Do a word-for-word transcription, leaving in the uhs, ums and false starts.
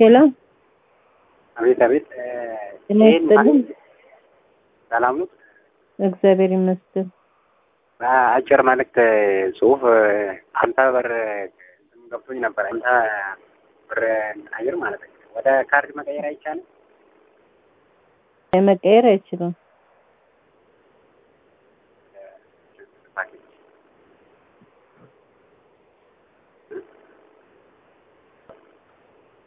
ሄሎ አቤት አቤት ይመስልኝ ሰላም ነው እግዚአብሔር ይመስገን። አጭር መልእክት ጽሁፍ አንተ በር ገብቶኝ ነበር። አንተ ብር አየር ማለት ነው። ወደ ካርድ መቀየር አይቻልም? መቀየር አይችልም።